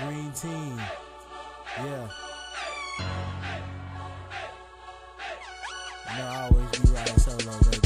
Green team. Yeah. You know I always be riding solo, baby.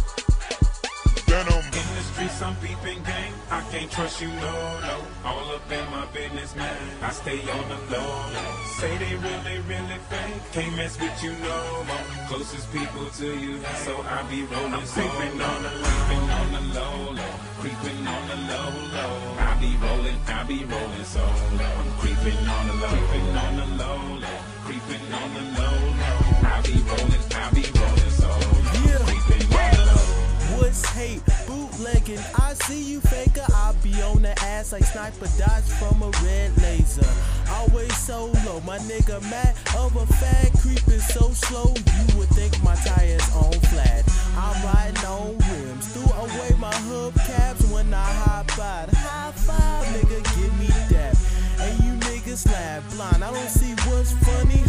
In the streets, I'm peeping gang. I can't trust you, no. All up in my business, man. I stay on the low. Say they really fake. Can't mess with you no more. Closest people to you, so I be rolling. I'm creeping on the low. Creeping on the low. I be rolling solo. I'm creeping on the low. Creeping on the low. I be rolling solo. Yeah. Creeping on the low. What's hate? Bootlegging. I see you faker. I be on the ass like sniper dodge from a red laser. Always solo. My nigga mad of a fag creeping so slow. You would think my tires on flat. I'm riding on rims. Threw away my hubcaps when I hop out. High five, nigga, give me that. And you niggas laugh blind. I don't see what's funny.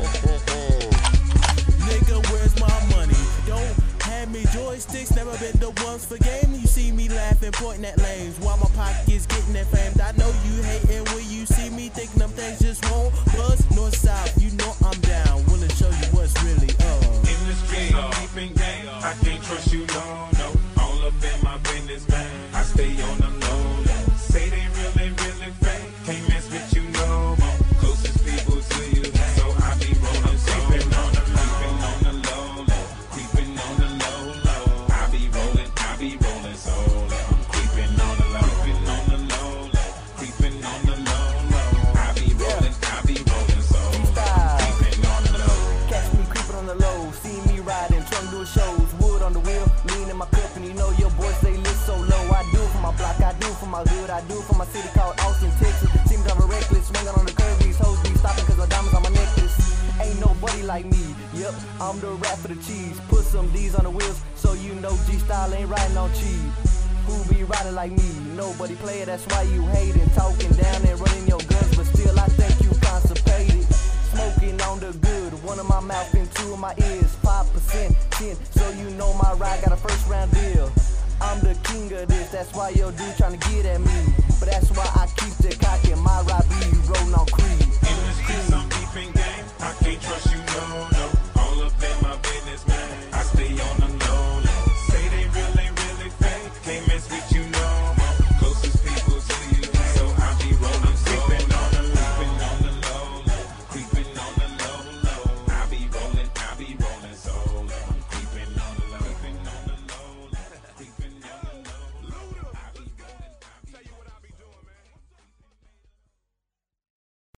Nigga, where's my money? Don't hand me joysticks, never been the ones for game. You see me laughing, pointing at lanes while my pockets getting inflamed. I know you hating when you see me thinking them things just won't buzz. North south, you know I'm down. Willing to show you what's really up. In the street, I'm keeping gang. I can't trust you, no. All up in my business, man. I stay on the low. Say they really fake. Can't mess with you no more. Closest people to you, so I be rolling. Creeping on the low. Creeping on the low. I be rolling solo. I'm creeping on the low. Creeping on the low. I be rolling solo. Creeping on the low. Catch me creeping on the low, see me riding, trying to do shows. Wood on the wheel, lean in my cup, and you know your boys they live so low. I do it for my block, I do it for my hood, I do it for my city called Austin, Texas. See me driving reckless, swinging on the curb, these hoes be stopping cause the diamonds on my necklace. Ain't nobody like me, yep, I'm the rap for the cheese. Put some D's on the wheels, so you know G-Style ain't riding on cheese. Who be riding like me? Nobody play it, that's why you hating. Talking down and running your guns, but still I think you constipated. Smoking on the good, one of my mouth and two of my ears. 5%, 10, so you know my ride got a first round deal. I'm the king of this, that's why your dude tryna get at me. But that's why I keep the cock in my ride be rolling on Creed. In the streets, I'm keeping gang. I can't trust you.